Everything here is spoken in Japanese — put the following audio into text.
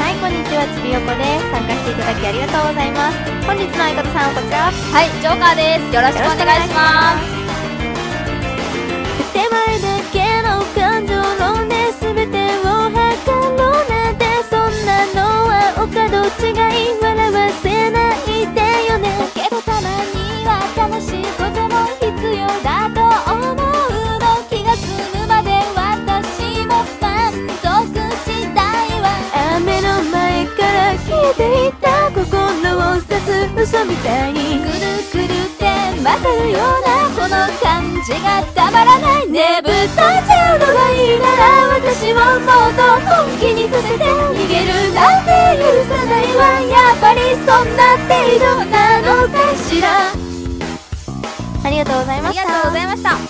はい、こんにちは、ちびよこです。参加していただきありがとうございます。本日の相方さんはこちら。 はい、ジョーカーです。よろしくお願いします。 手前だけの感情論で全てを測ろうなんて、そんなのはお門違い、笑わせないでよね。 だけどたまには楽しいことも必要だと思うの。気が済むまで私も満足したいわ。 雨の前から消えていた心を指す嘘みたいに、 くるくるって混ざるようなこの感じがたまらない。ねぶたちゃうのがいいなら私ももっと本気にさせて、逃げるなんて許さないわ。やっぱりそんな程度なのかしら。 ありがとうございました。 ありがとうございました。